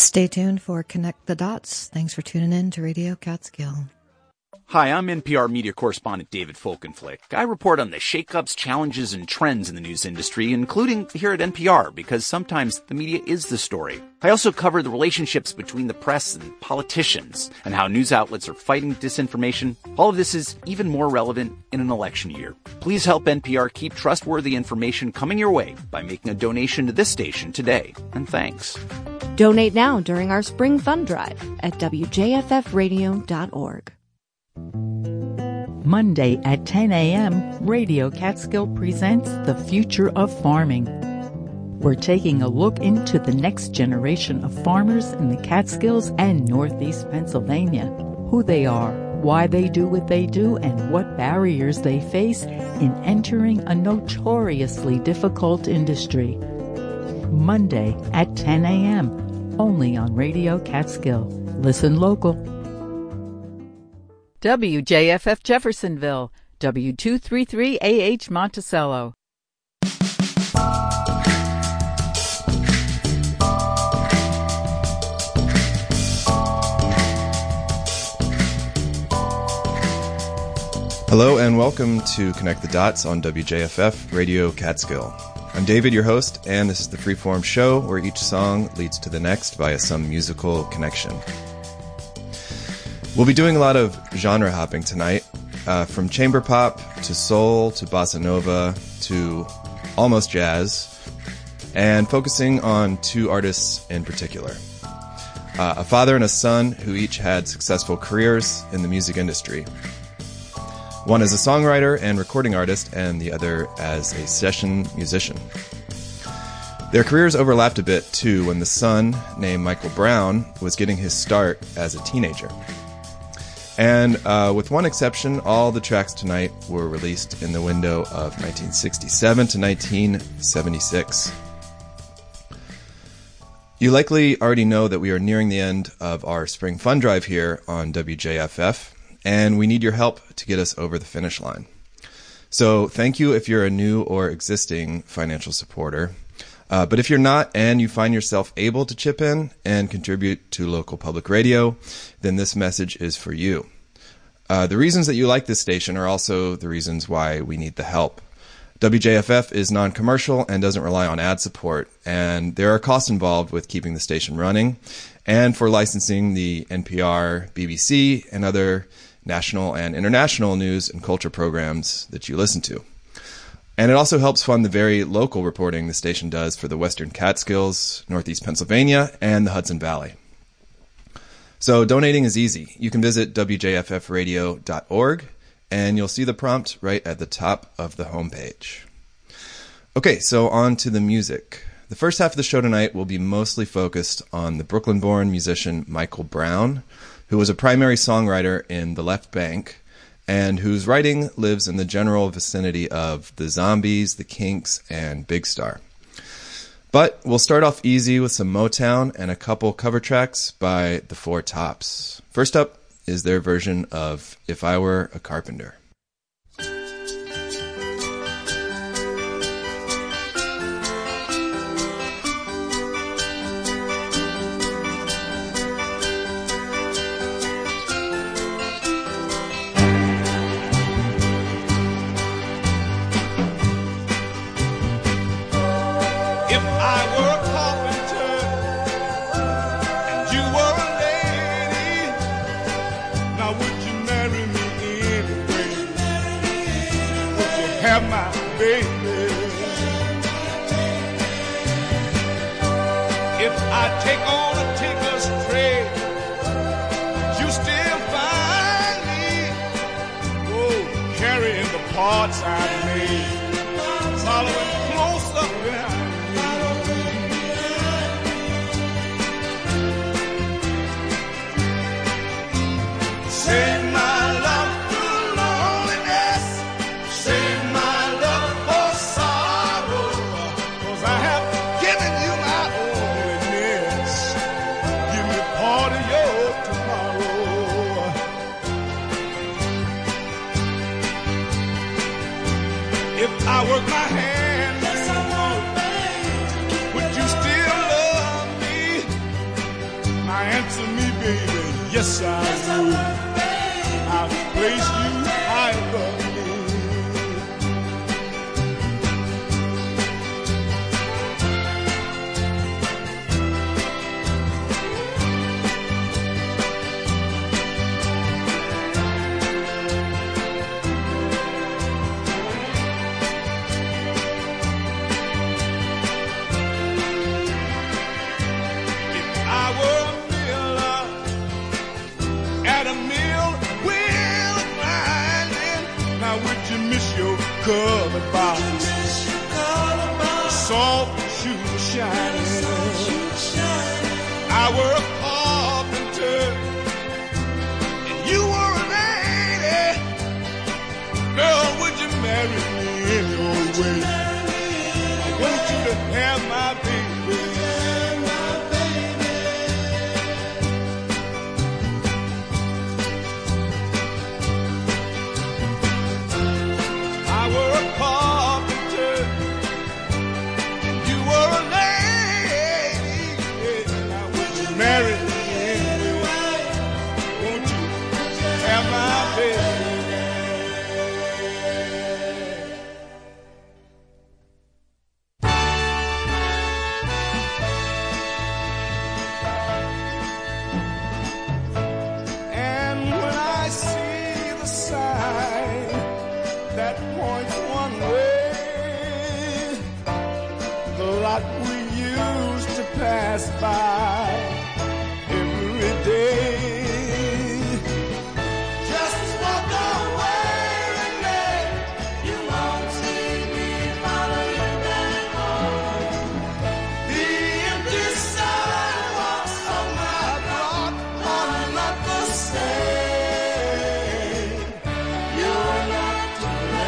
Stay tuned for Connect the Dots. Thanks for tuning in to Radio Catskill. Hi, I'm NPR media correspondent David Folkenflik. I report on the shakeups, challenges, and trends in the news industry, including here at NPR, because sometimes the media is the story. I also cover the relationships between the press and politicians, and how news outlets are fighting disinformation. All of this is even more relevant in an election year. Please help NPR keep trustworthy information coming your way by making a donation to this station today. And thanks. Donate now during our spring fund drive at wjffradio.org. Monday at 10 a.m., Radio Catskill presents The Future of Farming. We're taking a look into the next generation of farmers in the Catskills and Northeast Pennsylvania, who they are, why they do what they do, and what barriers they face in entering a notoriously difficult industry. Monday at 10 a.m., only on Radio Catskill. Listen local. WJFF Jeffersonville, W233AH Monticello. Hello and welcome to Connect the Dots on WJFF Radio Catskill. I'm David, your host, and this is the Freeform show where each song leads to the next via some musical connection. We'll be doing a lot of genre hopping tonight, from chamber pop to soul to bossa nova to almost jazz, and focusing on two artists in particular. A father and a son who each had successful careers in the music industry. One as a songwriter and recording artist, and the other as a session musician. Their careers overlapped a bit, too, when the son, named Michael Brown, was getting his start as a teenager. And with one exception, all the tracks tonight were released in the window of 1967 to 1976. You likely already know that we are nearing the end of our spring fund drive here on WJFF, and we need your help to get us over the finish line. So thank you if you're a new or existing financial supporter. But if you're not and you find yourself able to chip in and contribute to local public radio, then this message is for you. The reasons that you like this station are also the reasons why we need the help. WJFF is non-commercial and doesn't rely on ad support, and there are costs involved with keeping the station running and for licensing the NPR, BBC, and other national and international news and culture programs that you listen to. And it also helps fund the very local reporting the station does for the Western Catskills, Northeast Pennsylvania, and the Hudson Valley. So donating is easy. You can visit wjffradio.org, and you'll see the prompt right at the top of the homepage. Okay, so on to the music. The first half of the show tonight will be mostly focused on the Brooklyn-born musician Michael Brown, who was a primary songwriter in the Left Bank, and whose writing lives in the general vicinity of the Zombies, the Kinks, and Big Star. But we'll start off easy with some Motown and a couple cover tracks by the Four Tops. First up is their version of If I Were a Carpenter. Yes, I would. I'll place you high above me. Colored box, soft shoe shining. I were a carpenter, and you were a lady. Girl, would you marry me anyway? I want you to have my baby. Marry me anyway. Won't you have my baby? And when I see the sign that points one way, the lot we used to pass by every day. Just walk away, Renee. You won't see me follow you back home. The empty sidewalks of my block are not the same. You're not to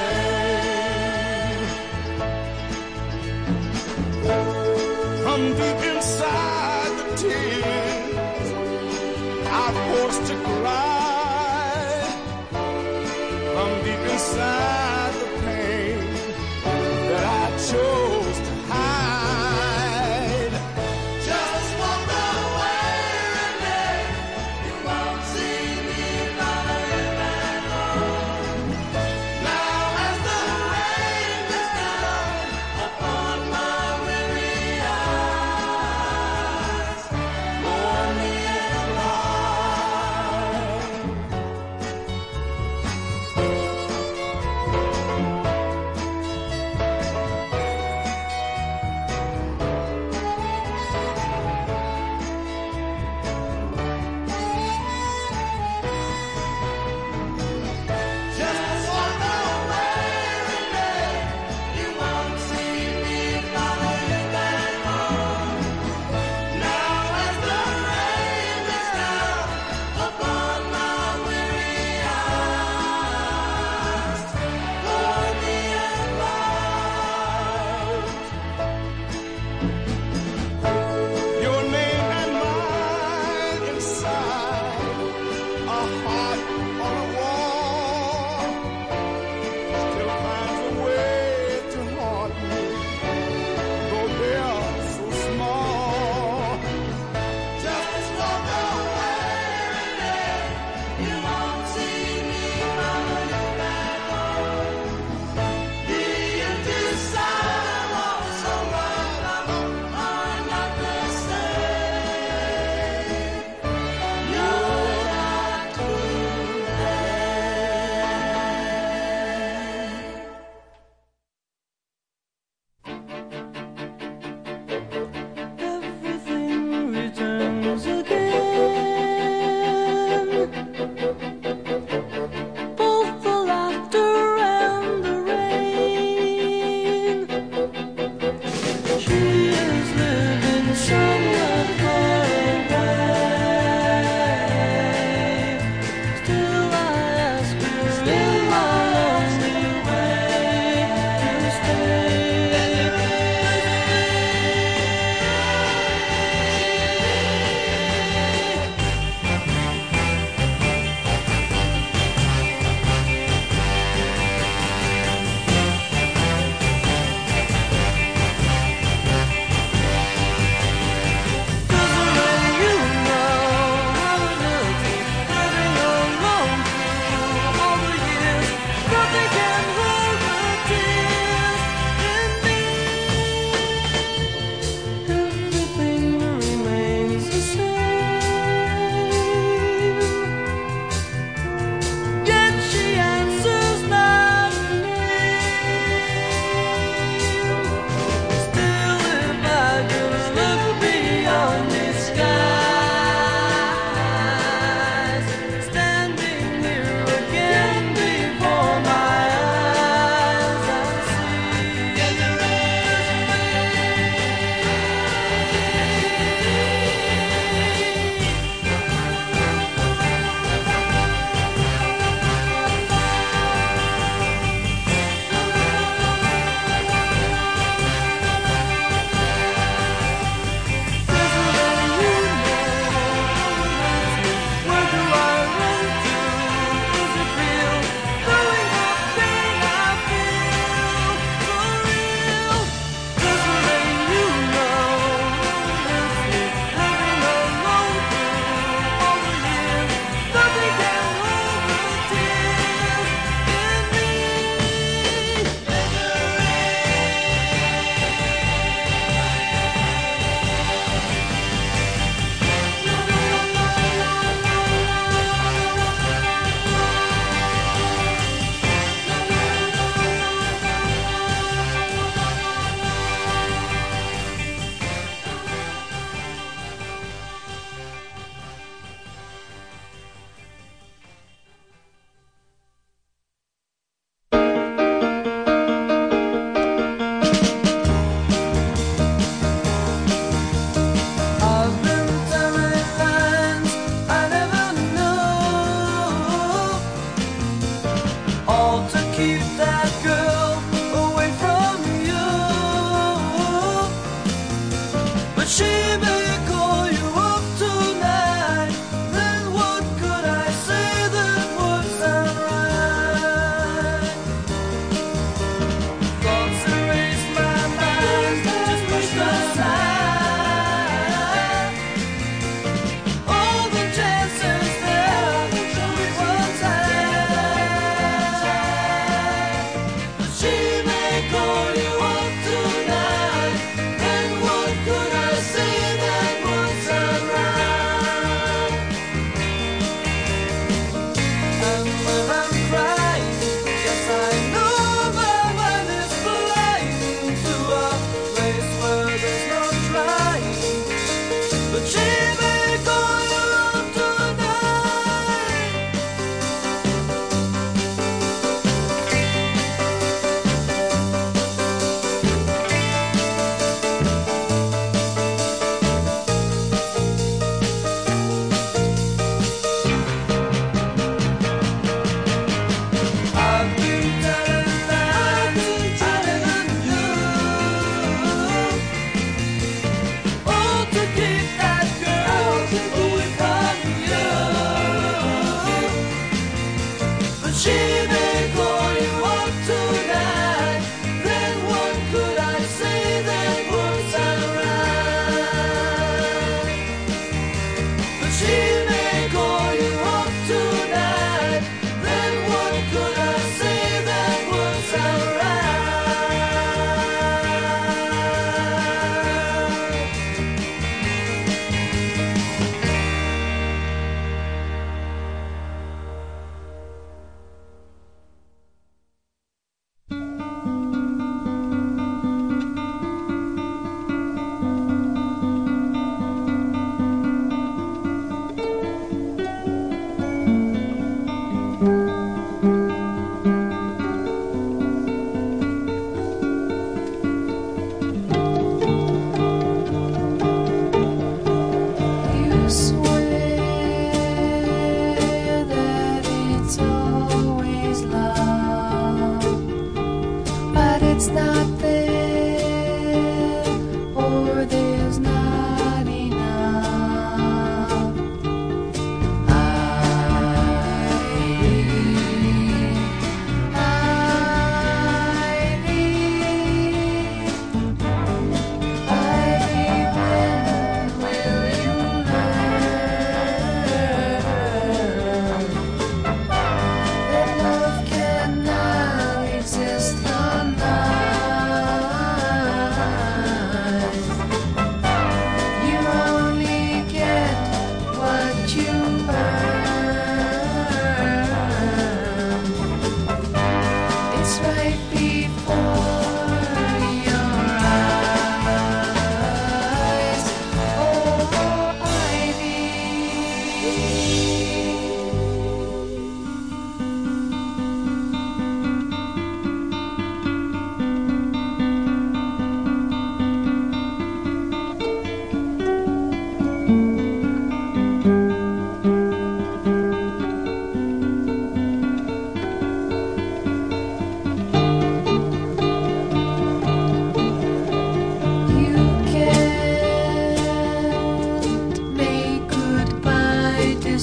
blame. From deep inside the tears I'm forced to cry, from deep inside the pain that I chose to hide. Just walk away, Renee. You won't see me following back home. Now as the rain is down upon my weary eyes, mourn me and cry.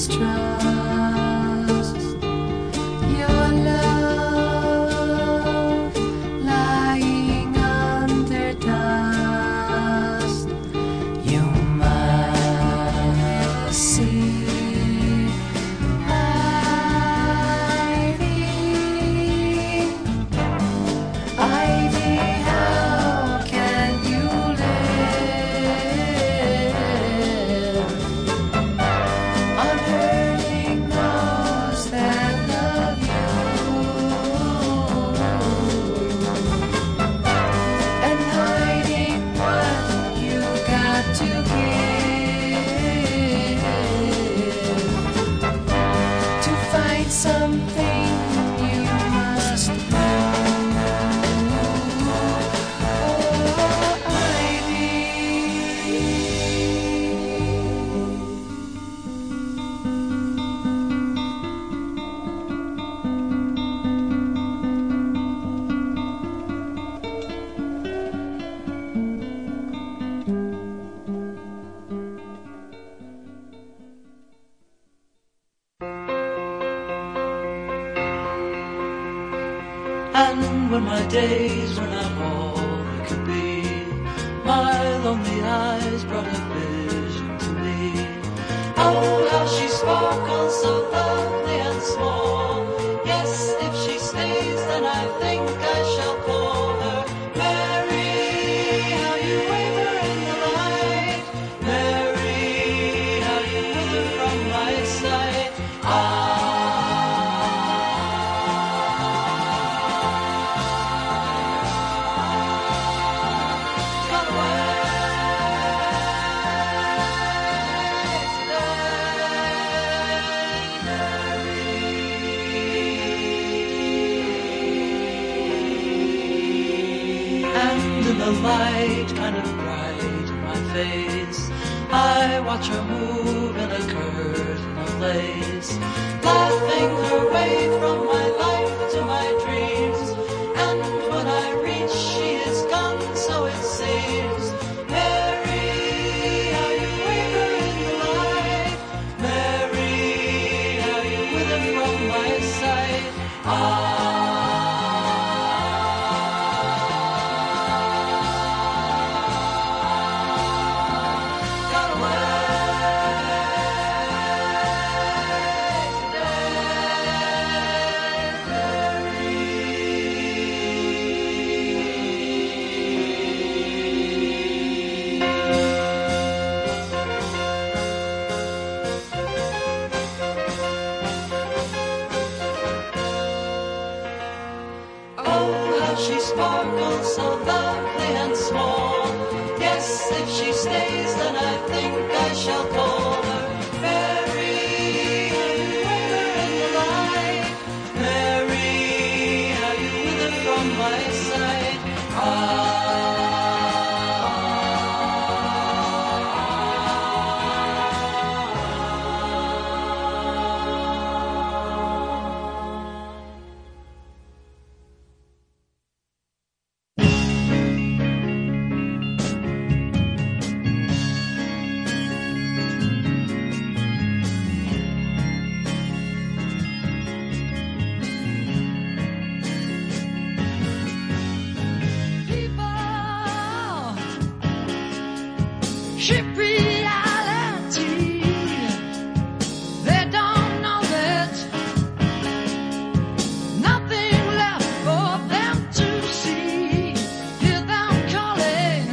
mistrust your love lying under dust. You must see Ivy, how can you live unhurting those that love you and hiding what you got to give to find something you must And when my days were not all they could be, my lonely eyes brought a vision to me. Oh, how she sparkles so lovely and small. Yes, if she stays, then I think I shall call her Mary. How you waver in the light, Mary. How you wither from my sight. And in the light, kind of bright in my face, I watch her move in a curtain of lace, laughing her way from my life to my dreams. And when I reach, she is gone, so it seems. Mary, how you waver in the light, Mary, how you wither from my sight. She sparkles so lovely and small. Yes, if she stays, then I think I shall call her Mary. How you waver in the light, Mary. How you wither from my sight. Ship reality, they don't know that nothing left for them to see. Hear them calling,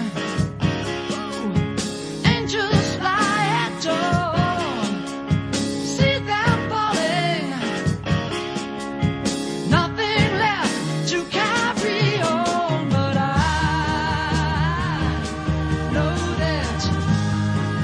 angels fly at dawn. See them falling, nothing left to carry on. But I know that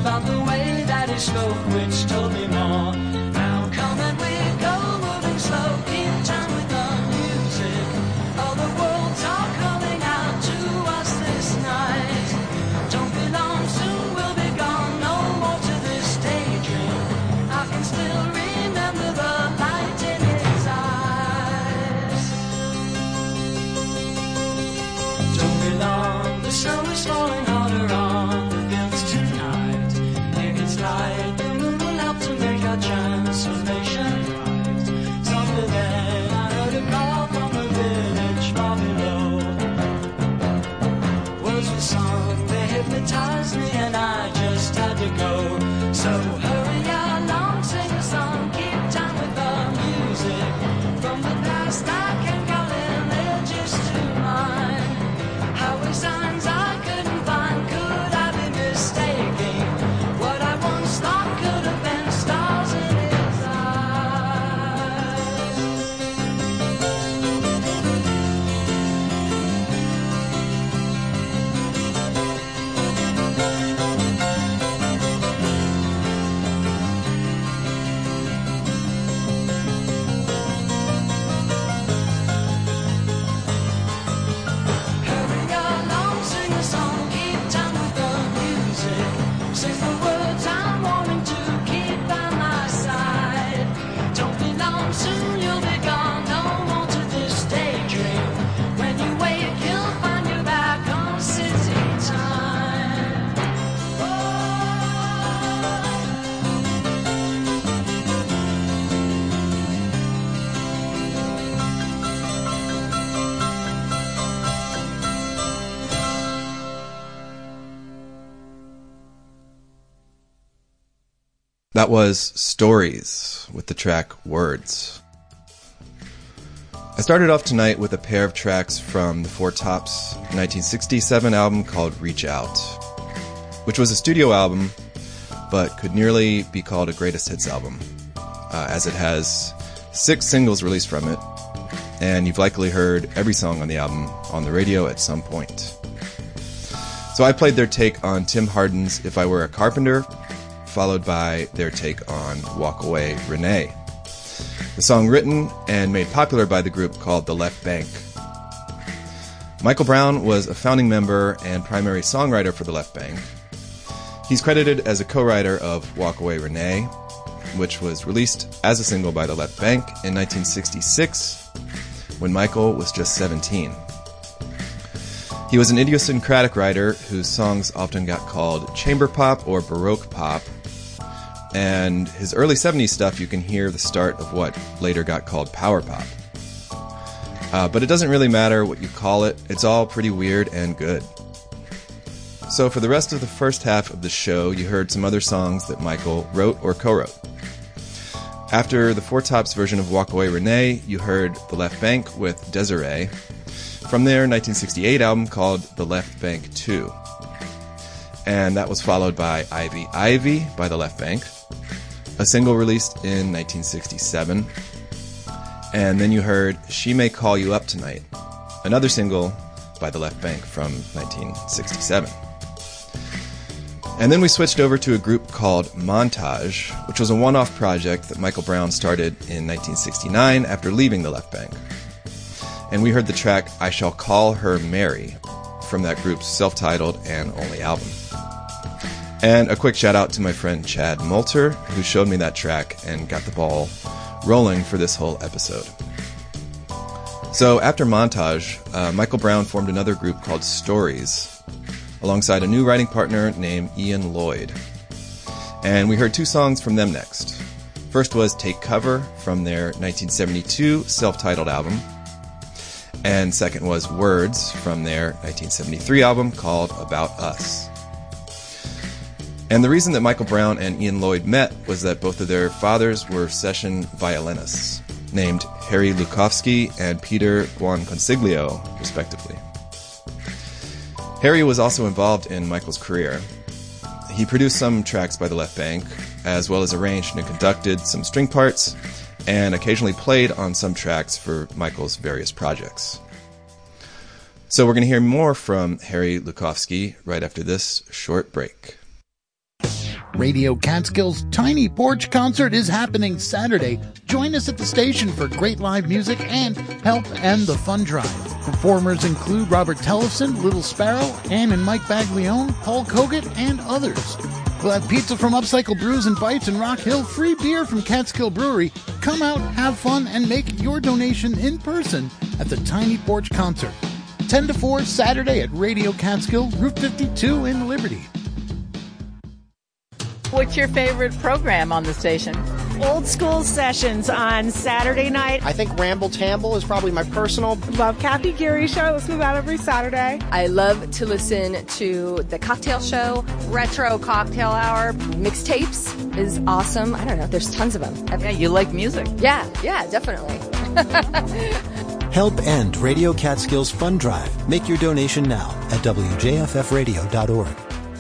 found the way that he spoke, which told me more. Now come and we go, moving slow, keep time with the music. All the worlds are calling out to us this night. Don't be long, soon we'll be gone, no more to this daydream. I can still remember the light in his eyes. Don't be long, the snow is falling harder on the fields tonight. Here it's light, the moon will help to make our transformation right. Softly then I heard a call from the village far below. Words were sung, they hypnotized me and I just had to go. So hurry along, sing a song, keep time with the music. From the past I can call images to mine. Highway signs I couldn't find, could I be mistaking? What I once thought could have been stars in his eyes. Hurry along, sing a song, keep time with the music. Sing the words I'm wanting to keep by my side. Don't be long, soon you'll be gone, no more to this daydream. When you wake, you'll find you're back on city time. That was Stories with the track Words. I started off tonight with a pair of tracks from the Four Tops' 1967 album called Reach Out, which was a studio album, but could nearly be called a greatest hits album, as it has 6 singles released from it, and you've likely heard every song on the album on the radio at some point. So I played their take on Tim Hardin's If I Were a Carpenter, followed by their take on Walk Away Renee, the song written and made popular by the group called The Left Bank. Michael Brown was a founding member and primary songwriter for The Left Bank. He's credited as a co-writer of Walk Away Renee, which was released as a single by The Left Bank in 1966, when Michael was just 17. He was an idiosyncratic writer whose songs often got called chamber pop or baroque pop, and his early 70s stuff you can hear the start of what later got called power pop. But it doesn't really matter what you call it, it's all pretty weird and good. So for the rest of the first half of the show, you heard some other songs that Michael wrote or co-wrote. After the Four Tops version of Walk Away Renee, you heard The Left Bank with Desiree, from their 1968 album called The Left Bank 2. And that was followed by Ivy Ivy by The Left Bank, a single released in 1967. And then you heard She May Call You Up Tonight, another single by The Left Bank from 1967. And then we switched over to a group called Montage, which was a one-off project that Michael Brown started in 1969 after leaving The Left Bank. And we heard the track I Shall Call Her Mary from that group's self-titled and only album. And a quick shout out to my friend Chad Moulter, who showed me that track and got the ball rolling for this whole episode. So after Montage, Michael Brown formed another group called Stories, alongside a new writing partner named Ian Lloyd. And we heard 2 songs from them next. First was Take Cover from their 1972 self-titled album, and second was Words from their 1973 album called About Us. And the reason that Michael Brown and Ian Lloyd met was that both of their fathers were session violinists, named Harry Lukowski and Peter Buonconsiglio, respectively. Harry was also involved in Michael's career. He produced some tracks by The Left Bank, as well as arranged and conducted some string parts, and occasionally played on some tracks for Michael's various projects. So we're going to hear more from Harry Lukowski right after this short break. Radio Catskills' Tiny Porch Concert is happening Saturday. Join us at the station for great live music and help end the fund drive. Performers include Robert Tellefson, Little Sparrow, Ann and Mike Baglione, Paul Kogut, and others. We'll have pizza from Upcycle Brews and Bites in Rock Hill, free beer from Catskill Brewery. Come out, have fun, and make your donation in person at the Tiny Porch Concert. 10 to 4 Saturday at Radio Catskill, Route 52 in Liberty. What's your favorite program on the station? Old School Sessions on Saturday night. I think Ramble Tamble is probably my personal. Love Kathy Geary Show. I listen to that every Saturday. I love to listen to the Cocktail Show, Retro Cocktail Hour. Mixtapes is awesome. I don't know. There's tons of them. Yeah, you like music. Yeah, definitely. Help end Radio Catskills Fund Drive. Make your donation now at wjffradio.org.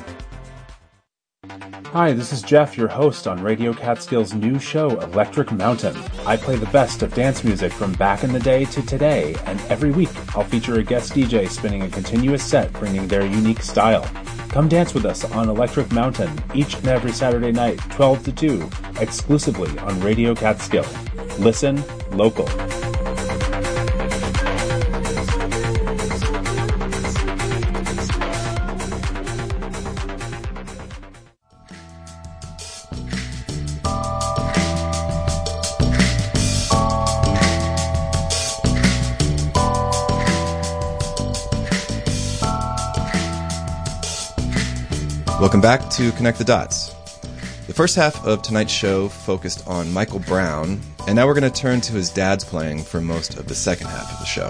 Hi, this is Jeff, your host on Radio Catskills' new show, Electric Mountain. I play the best of dance music from back in the day to today, and every week I'll feature a guest DJ spinning a continuous set, bringing their unique style. Come dance with us on Electric Mountain each and every Saturday night, 12 to 2, exclusively on Radio Catskill. Listen local. Welcome back to Connect the Dots. The first half of tonight's show focused on Michael Brown, and now we're going to turn to his dad's playing for most of the second half of the show.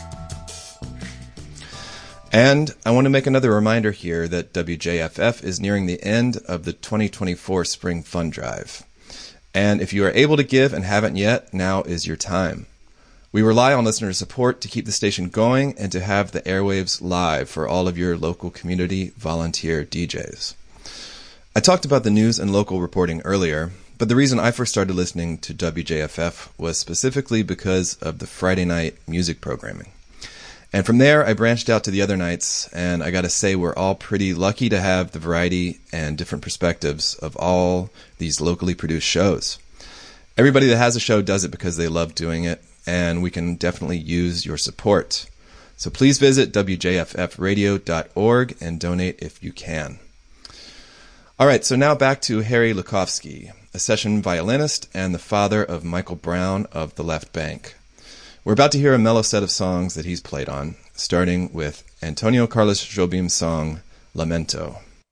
And I want to make another reminder here that WJFF is nearing the end of the 2024 Spring Fund Drive. And if you are able to give and haven't yet, now is your time. We rely on listener support to keep the station going and to have the airwaves live for all of your local community volunteer DJs. I talked about the news and local reporting earlier, but the reason I first started listening to WJFF was specifically because of the Friday night music programming. And from there, I branched out to the other nights, and I gotta say we're all pretty lucky to have the variety and different perspectives of all these locally produced shows. Everybody that has a show does it because they love doing it, and we can definitely use your support. So please visit wjffradio.org and donate if you can. All right, so now back to Harry Lukovsky, a session violinist and the father of Michael Brown of the Left Bank. We're about to hear a mellow set of songs that he's played on, starting with Antonio Carlos Jobim's song, Lamento.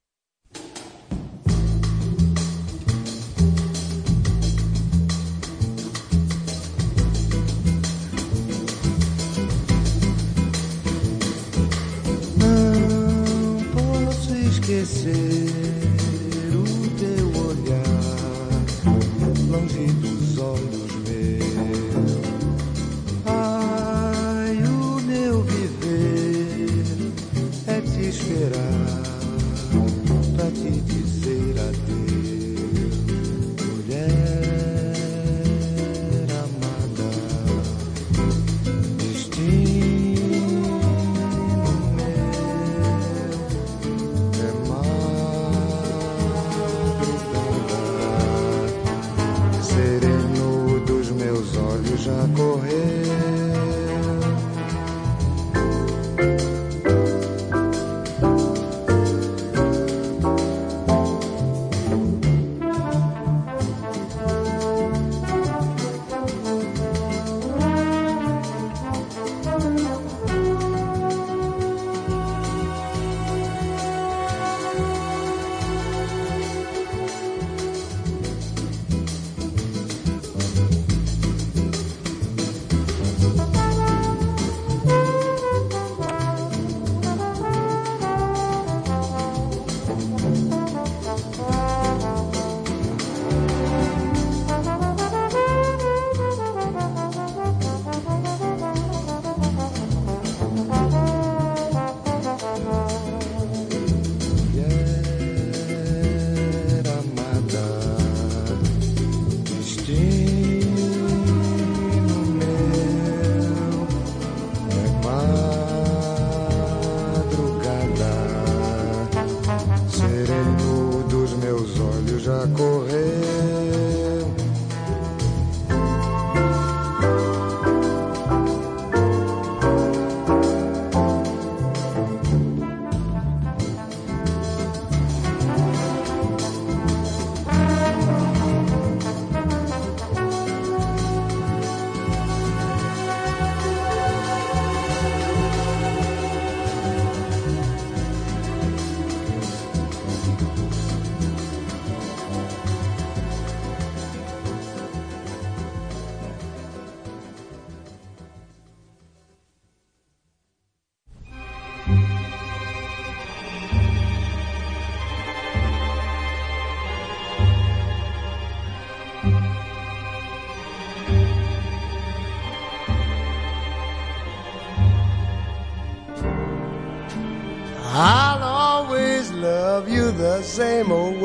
Esquecer o teu olhar longe dos olhos meus. Ai, o meu viver é te esperar pra te dizer adeus, mulher amada, destino meu. Sereno dos meus olhos já correu.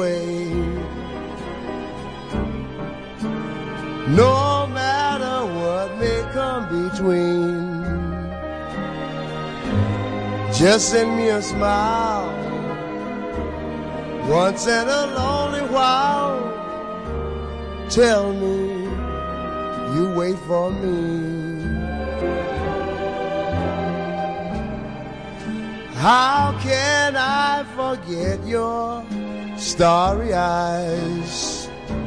way. No matter what may come between, just send me a smile once in a lonely while. Tell me you wait for me. How can I forget your starry eyes?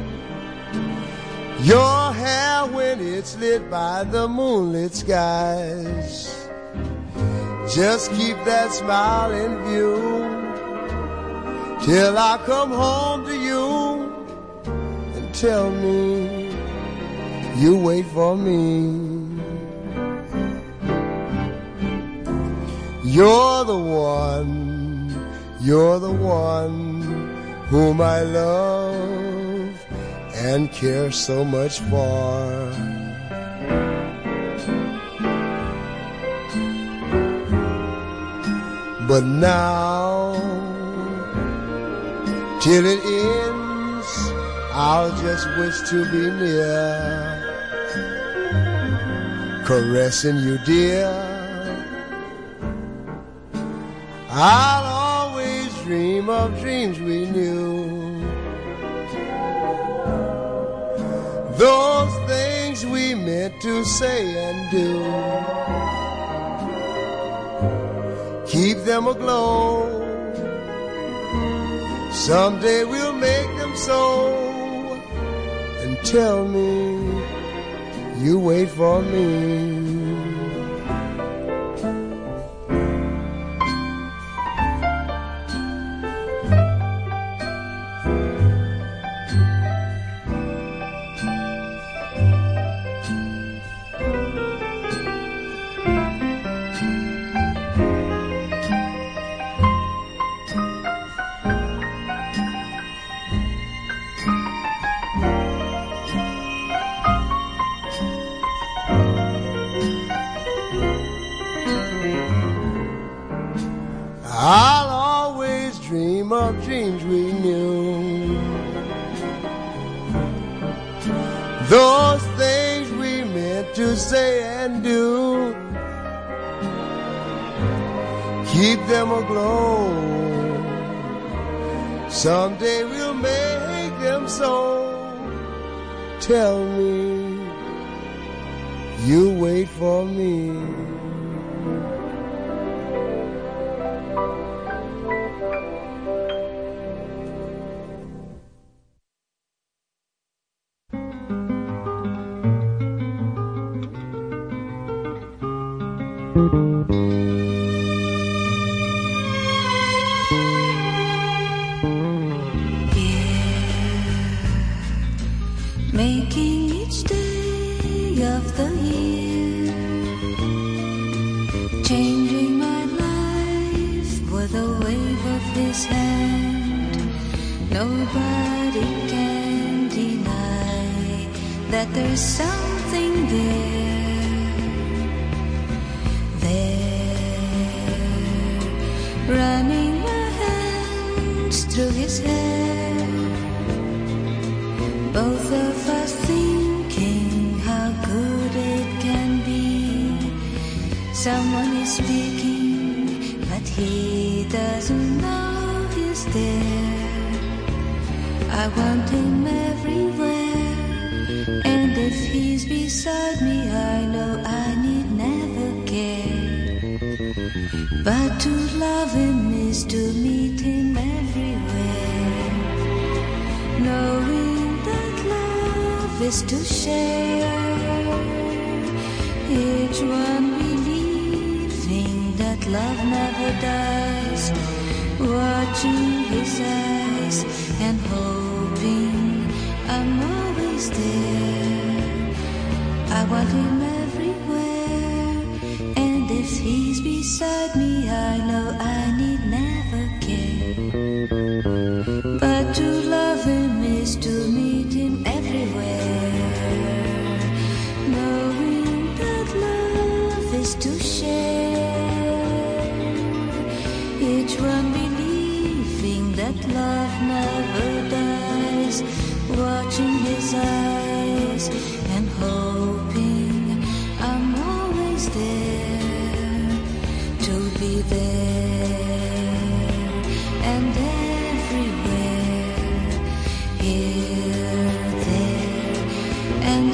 Your hair when it's lit by the moonlit skies. Just keep that smile in view till I come home to you and tell me you wait for me. You're the one whom I love and care so much for. But now, till it ends, I'll just wish to be near, caressing you, dear. I'll always dream of dreams we knew, those things we meant to say and do. Keep them aglow, someday we'll make them so, and tell me you wait for me. I'll always dream of dreams we knew, those things we meant to say and do. Keep them aglow, someday we'll make them so. Tell me you wait for me. Making each day of the year, changing my life with a wave of his hand. Nobody can deny that there's something there, running my hands through his hair. Both of us thinking how good it can be. Someone is speaking, but he doesn't know he's there. I want him everywhere, and if he's beside me, I know I need never care. But to love him is to meet him everywhere, knowing is to share, each one believing that love never dies, watching his eyes and hoping I'm always there. I want him everywhere, and if he's beside me, I know I need never care. But to love him is to meet him everywhere, knowing that love is to share, each one believing that love never watching his eyes and hoping I'm always there to be there and everywhere, here, there, and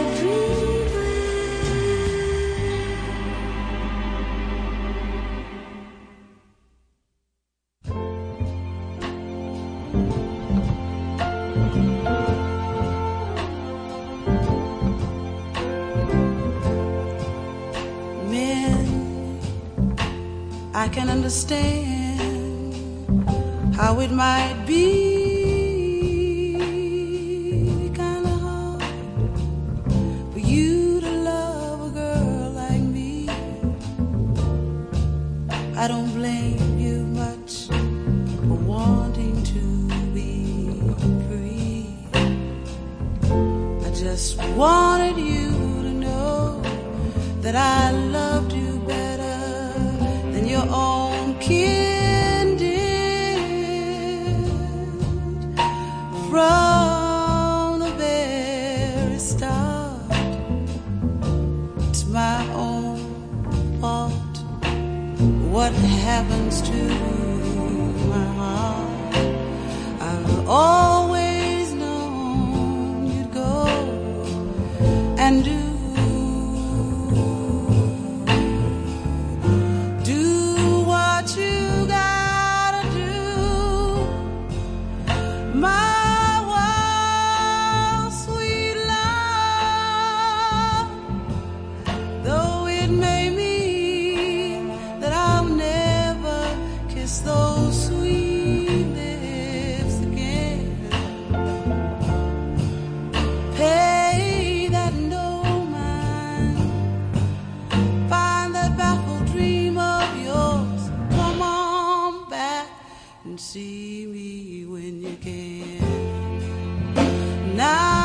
I can understand how it might be kind of hard for you to love a girl like me. I don't blame you much for wanting to be free. I just wanted you to know that I loved you better than your own kin did. From the very start, it's my own fault what happens to my heart. I've always known you'd go and do you gotta do. My wild, sweet love, though it may mean that I'll never kiss those sweet lips again. Pay that no mind, find that baffled dream of yours. Come on back and see me when you can. Now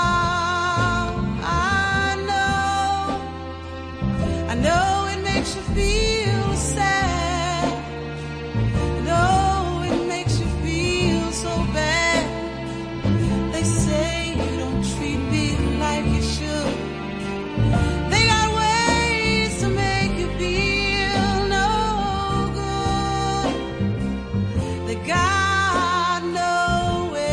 I know it makes you feel sad. I know it makes you feel so bad. They say you don't treat me like you should. They got ways to make you feel no good. They got no way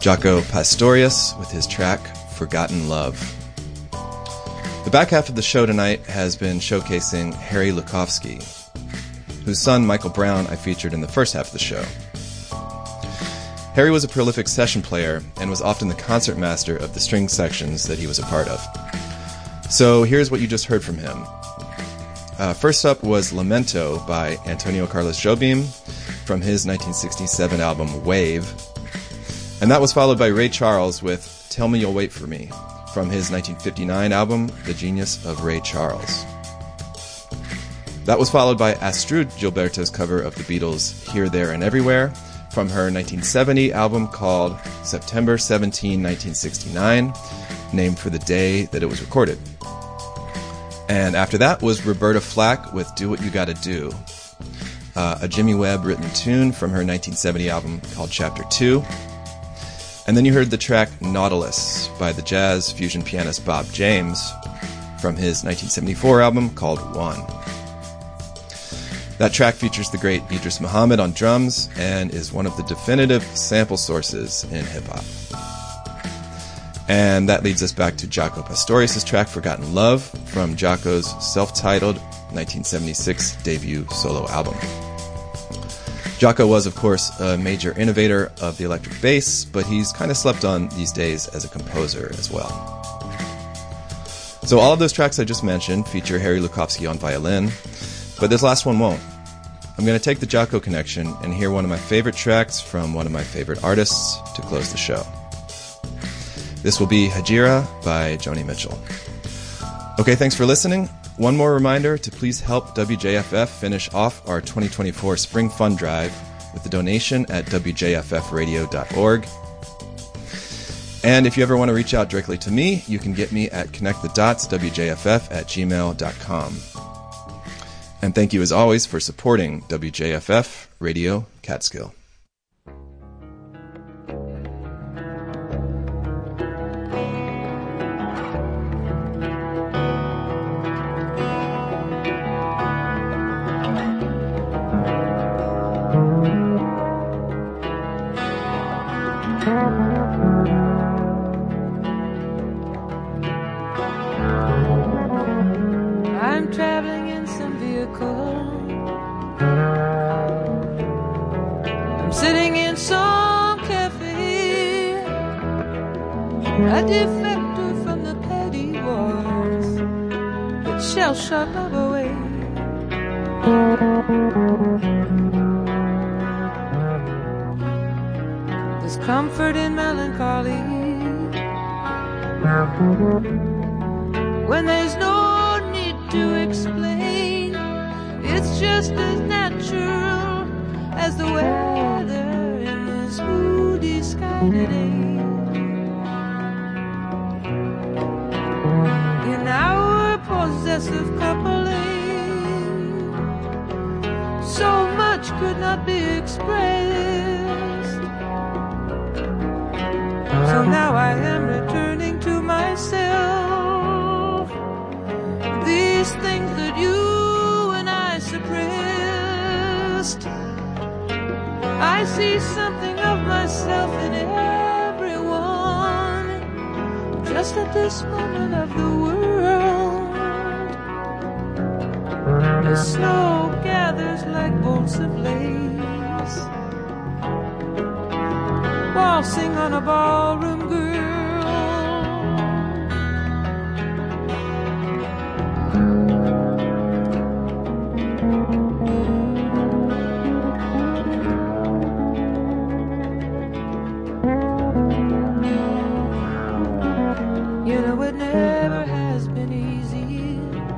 Jaco Pastorius with his track Forgotten Love. The back half of the show tonight has been showcasing Harry Lukowski, whose son Michael Brown I featured in the first half of the show. Harry was a prolific session player and was often the concert master of the string sections that he was a part of. So here's what you just heard from him. First up was Lamento by Antonio Carlos Jobim from his 1967 album Wave. And that was followed by Ray Charles with Tell Me You'll Wait For Me from his 1959 album The Genius of Ray Charles. That was followed by Astrud Gilberto's cover of the Beatles' Here, There, and Everywhere from her 1970 album called September 17, 1969, named for the day that it was recorded. And after that was Roberta Flack with Do What You Gotta Do, a Jimmy Webb written tune from her 1970 album called Chapter 2. And then you heard the track Nautilus by the jazz fusion pianist Bob James from his 1974 album called One. That track features the great Idris Muhammad on drums and is one of the definitive sample sources in hip-hop. And that leads us back to Jaco Pastorius' track Forgotten Love from Jaco's self-titled 1976 debut solo album. Jaco was, of course, a major innovator of the electric bass, but he's kind of slept on these days as a composer as well. So all of those tracks I just mentioned feature Harry Lukowski on violin, but this last one won't. I'm going to take the Jaco connection and hear one of my favorite tracks from one of my favorite artists to close the show. This will be Hajira by Joni Mitchell. Okay, thanks for listening. One more reminder to please help WJFF finish off our 2024 Spring Fund Drive with a donation at wjffradio.org. And if you ever want to reach out directly to me, you can get me at connectthedotswjff@gmail.com. And thank you as always for supporting WJFF Radio Catskill. I'm traveling in some vehicle. I'm sitting in some cafe. A defector from the petty wars that shall shut love away. There's comfort in melancholy when there's no need to explain. It's just as natural as the weather in this moody sky today. In our possessive coupling, so much could not be expressed. So now I am returning to myself. These things that you and I suppressed, I see something of myself in everyone, just at this moment of the world. The snow gathers like bolts of lace, waltzing on a ballroom girl. You know it never has been easy,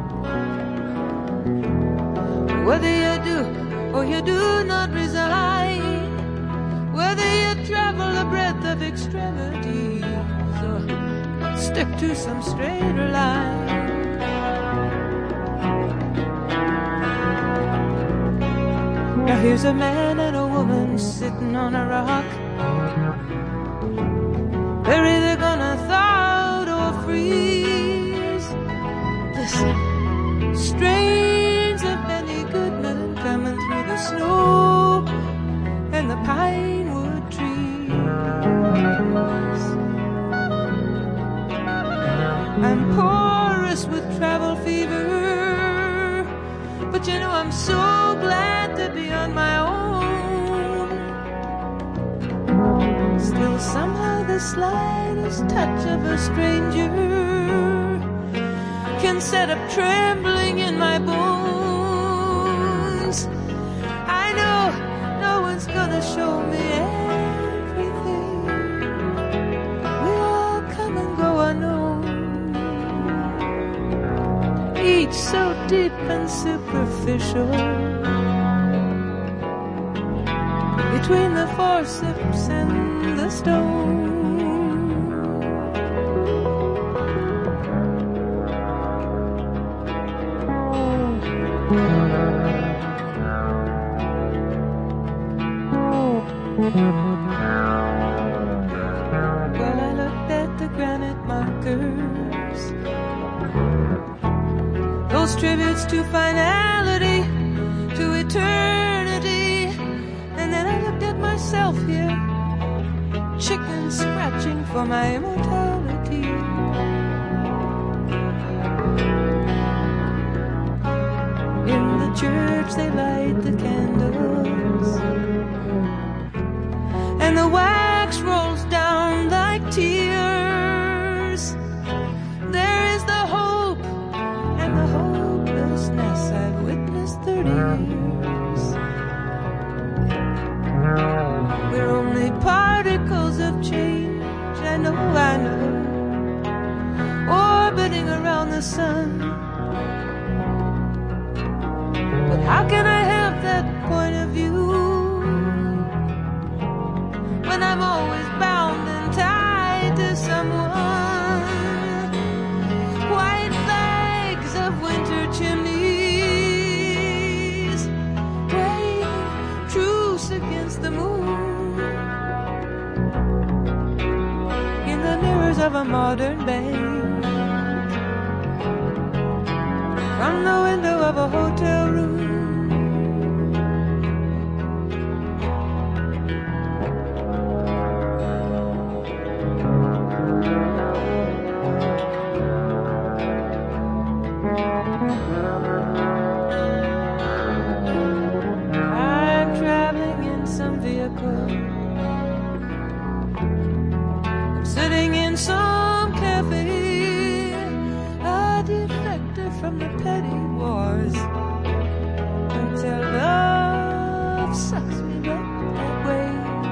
whether you do or you do not resign, whether you travel the breadth of extremities or stick to some straighter line. Now here's a man and a woman sitting on a rock. They're either gonna thaw out or freeze. Listen, strains of Benny Goodman coming through the snow and the pine wood tree. the slightest touch of a stranger can set up trembling in my bones. I know no one's gonna show me everything. We all come and go unknown, each so deep and superficial. Between the forceps and the stone. Well, I looked at the granite markers, those tributes to finality, to eternity, and then I looked at myself here, chicken scratching for my immortality. In the church they light the candles, and the wax rolls down like tears. There is the hope and the hopelessness I've witnessed 30 years. We're only particles of change, I know, orbiting around the sun. But how can I have that point of view when I'm always bound and tied to someone? White flags of winter chimneys, waving truce against the moon. In the mirrors of a modern bank, from the window of a hotel room. I'm traveling in some vehicle, I'm sitting in some cafe, a defector from the petty wars, until love sucks me back that way.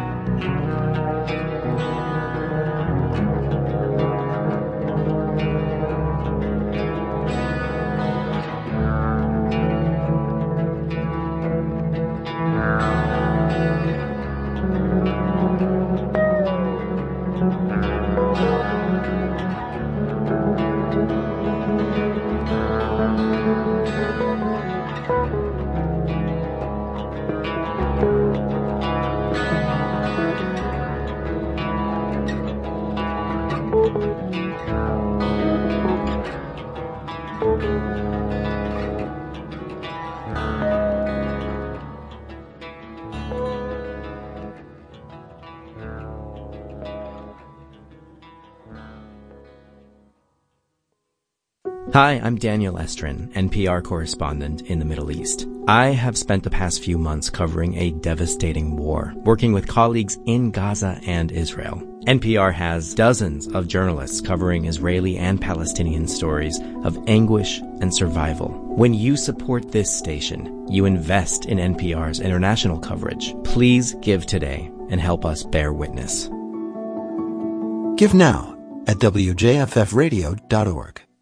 Hi, I'm Daniel Estrin, NPR correspondent in the Middle East. I have spent the past few months covering a devastating war, working with colleagues in Gaza and Israel. NPR has dozens of journalists covering Israeli and Palestinian stories of anguish and survival. When you support this station, you invest in NPR's international coverage. Please give today and help us bear witness. Give now at WJFFradio.org.